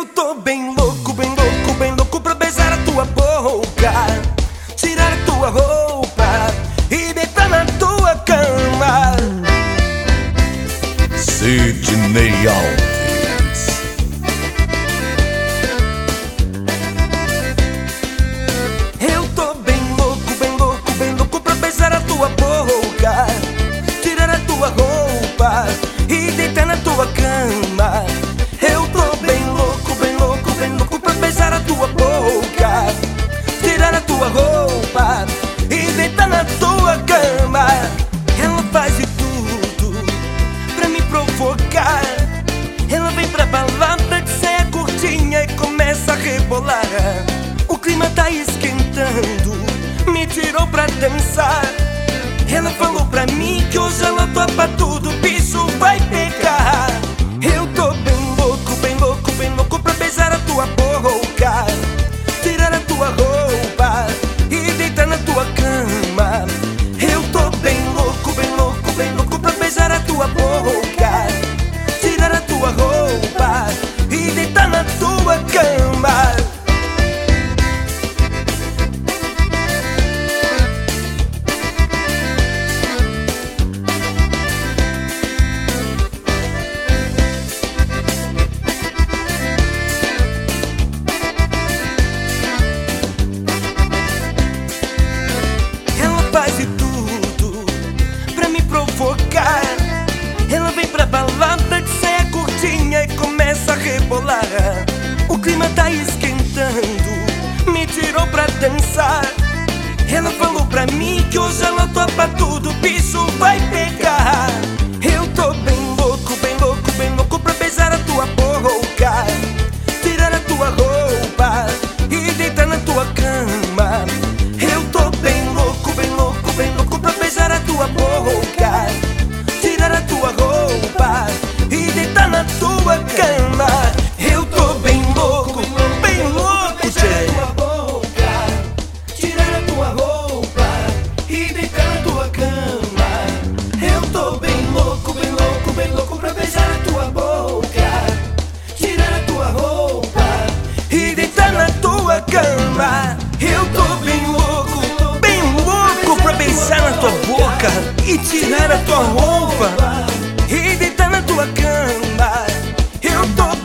Eu tô bem louco, bem louco, bem louco pra beijar a tua boca, tirar a tua roupa e deitar na tua cama. Sidney Alves. Eu tô bem louco, bem louco, bem louco pra beijar a tua boca, tirar a tua roupa e deitar na tua cama. Eu tô bem louco, bem louco, bem louco pra beijar a tua boca, tirar a tua roupa e deitar na tua cama. Ela faz de tudo pra me provocar. Ela vem pra balada de saia curtinha e começa a rebolar. O clima tá esquentando, me tirou pra dançar. Ela falou pra mim que hoje ela topa tudo, o bicho vai pegar. Eu tô bem louco, bem louco, bem louco pra beijar a tua boca, tirar a tua roupa e deitar na tua cama. Eu tô bem louco, bem louco, bem louco pra beijar a tua boca, tirar a tua roupa e deitar na tua cama. Faz de tudo pra me provocar. Ela vem pra balada de saia curtinha e começa a rebolar. O clima tá esquentando, me tirou pra dançar. Ela falou pra mim que hoje ela topa tudo, o bicho vai pegar. Eu tô bem louco, bem louco, bem louco pra beijar a tua boca, tirar a tua roupa e deitar na tua cama. Eu tô bem louco, bem louco, bem louco pra beijar a tua boca, tirar a tua roupa e deitar na tua cama. Eu tô bem louco, beijar a tua boca, tirar a tua roupa e deitar na tua cama. Eu tô bem louco, bem louco, bem louco pra beijar a tua boca, tirar a tua roupa e deitar na tua cama. Eu tô bem louco pra beijar na tua boca e tirar a tua roupa e deitar na tua cama. Eu tô